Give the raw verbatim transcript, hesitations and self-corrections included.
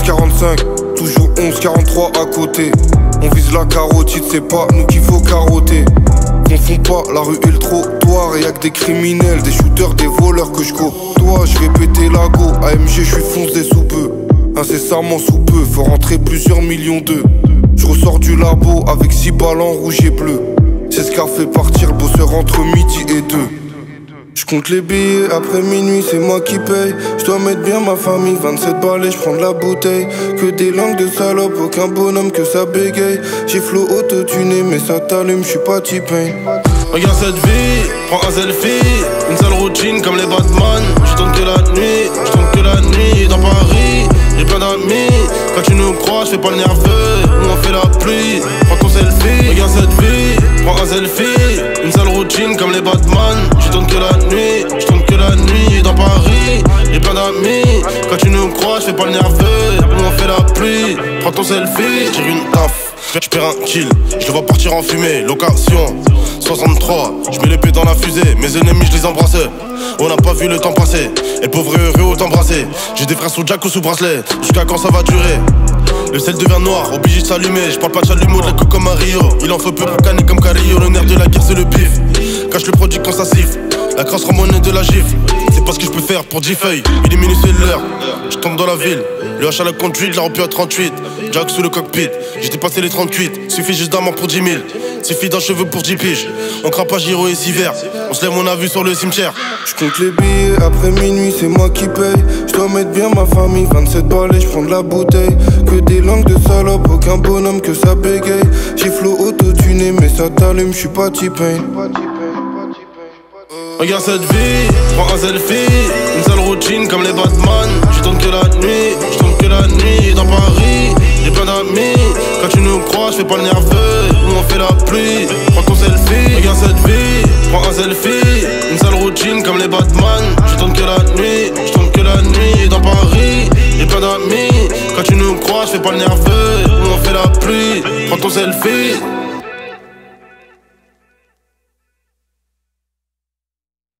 quarante-cinq, toujours onze quarante-trois à côté. On vise la carotide, c'est pas nous qu'il faut carotter. Confond pas la rue et le trottoir, y'a que des criminels, des shooters, des voleurs que je côtoie. Je vais péter la go, A M G je suis foncé sous peu. Incessamment sous peu, faut rentrer plusieurs millions d'eux. Je ressors du labo avec six balles en rouge et bleu. C'est ce qu'a fait partir le bosseur entre midi et deux. Je compte les billets après minuit, c'est moi qui paye. Je dois mettre bien ma famille, vingt-sept balles et je prends de la bouteille. Que des langues de salope, aucun bonhomme que ça bégaye. J'ai flow autotuné mais ça t'allume, je suis pas T-Pain. Regarde cette vie, prends un selfie. Une sale routine comme les Batman. Je tourne que la nuit, je tourne que la nuit. Dans Paris, j'ai plein d'amis. Quand tu nous crois, je fais pas le nerveux. Nous on fait la pluie, prends ton selfie. Regarde cette vie, prends un selfie. Une sale routine comme les Batman. Je tourne que la nuit, je tourne que la nuit. Dans Paris, j'ai plein d'amis. Quand tu nous crois, je fais pas le nerveux. Nous on fait la pluie, prends ton selfie. Je tire une taf, je perds un kill. Je le vois partir en fumée, location soixante-trois, je mets l'épée dans la fusée. Mes ennemis je les embrasse. On n'a pas vu le temps passer. Et pauvre et heureux autant brasser. J'ai des frères sous jack ou sous bracelet. Jusqu'à quand ça va durer? Le sel devient noir, obligé de s'allumer. Je parle pas de chalumeau, de la coque comme Mario. Il en faut peu pour canner comme Carillo. Le nerf de la guerre c'est le bif. Cache le produit quand ça siffle. La crasse rend monnaie de la gifle. C'est pas ce que je peux faire pour dix feuilles. Il est minuit c'est l'heure. Je tombe dans la ville. Le H à la conduite, la remplie à trente-huit. Jack sous le cockpit, j'ai dépassé les trente-huit. Suffit juste d'un mort pour dix mille. Suffit d'un cheveu pour dix piges. On crape pas Giro et Siver. On se lève, on a vu sur le cimetière. Je compte les billets après minuit, c'est moi qui paye. Je dois mettre bien ma famille, vingt-sept balles et je prends de la bouteille. Que des langues de salope, aucun bonhomme que ça bégaye. J'ai flow autotuné mais ça t'allume, je suis pas T-Pain. Regarde cette vie, prends un selfie. Une sale routine comme les Batman. Je tourne que la nuit, je tourne que la nuit. Dans Paris, j'ai plein d'amis. Quand tu nous crois, je fais pas le nerveux. Nous on fait la pluie, prends ton selfie. Regarde cette vie, prends un selfie. Une sale routine comme les Batman. Je tourne que la nuit, je tourne que la nuit. Dans Paris, j'ai plein d'amis. Quand tu nous crois, je fais pas le nerveux. Nous on fait la pluie, prends ton selfie.